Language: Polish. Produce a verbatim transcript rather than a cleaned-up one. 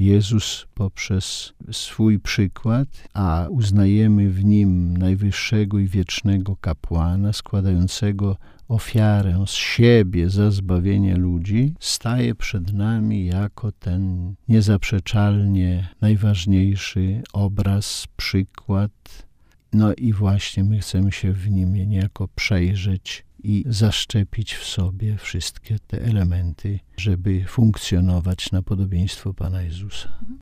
Jezus poprzez swój przykład, a uznajemy w nim najwyższego i wiecznego kapłana, składającego ofiarę z siebie za zbawienie ludzi, staje przed nami jako ten niezaprzeczalnie najważniejszy obraz, przykład. No i właśnie my chcemy się w nim niejako przejrzeć i zaszczepić w sobie wszystkie te elementy, żeby funkcjonować na podobieństwo Pana Jezusa.